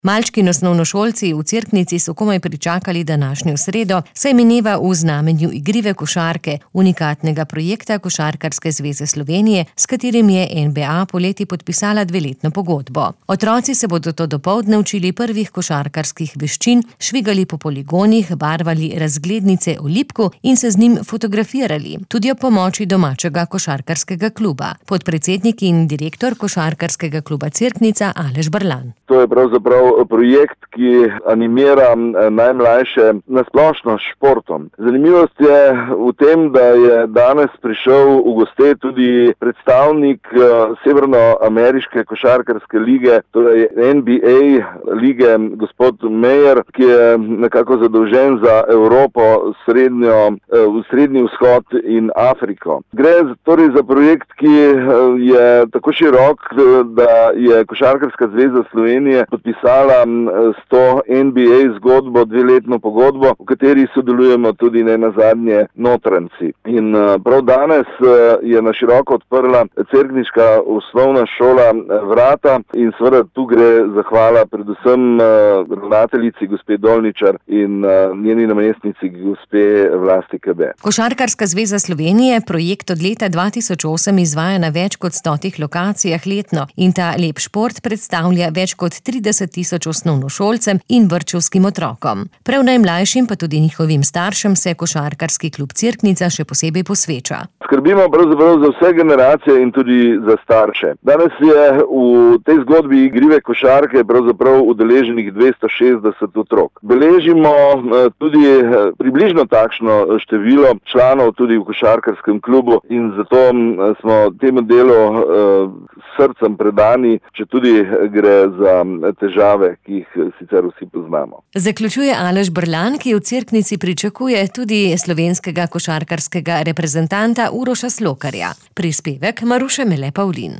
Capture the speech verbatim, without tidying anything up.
Malčki in osnovnošolci v Cerknici so komaj pričakali današnjo sredo, saj mineva v znamenju igrive košarke, unikatnega projekta Košarkarske zveze Slovenije, s katerim je N B A poleti podpisala dveletno pogodbo. Otroci se bodo to dopoldne učili prvih košarkarskih veščin, švigali po poligonih, barvali razglednice o lipku in se z njim fotografirali, tudi ob pomoči domačega košarkarskega kluba. Podpredsednik in direktor Košarkarskega kluba Cerknica Aleš Brlan. To je pravzaprav projekt, ki animira najmlajše na splošno s športom. Zanimivost je v tem, da je danes prišel v goste tudi predstavnik Severnoameriške košarkarske lige, torej N B A lige, gospod Meyer, ki je nekako zadolžen za Evropo, srednjo, srednji vzhod in Afriko. Gre torej za projekt, ki je tako širok, da je Košarkarska zveza Slovenije podpisala s to N B A zgodbo, dveletno pogodbo, v kateri sodelujemo tudi ne nazadnje Notranjci. In prav danes je na široko odprla cerkniška osnovna šola vrata in seveda tu gre zahvala predvsem ravnateljici gospe Dolničar in njeni namestnici gospe Vlasti Kebe. Košarkarska zveza Slovenije projekt od leta dva tisoč osem izvaja na več kot stotih lokacijah letno in ta lep šport predstavlja več kot trideset tisoč osnovnošolcem in vrtčevskim otrokom. Prav najmlajšim pa tudi njihovim staršem se Košarkarski klub Cerknica še posebej posveča. Skrbimo pravzaprav za vse generacije in tudi za starše. Danes je v tej zgodbi igrive košarke pravzaprav udeleženih dvesto šestdeset otrok. Beležimo tudi približno takšno število članov tudi v Košarkarskem klubu in zato smo temu delu s srcem predani, če tudi gre za težave, ki jih sicer vsi poznamo. Zaključuje Aleš Brlan, ki v Cerknici pričakuje tudi slovenskega košarkarskega reprezentanta Uroša Slokarja. Prispevek Maruše Mele Pavlin.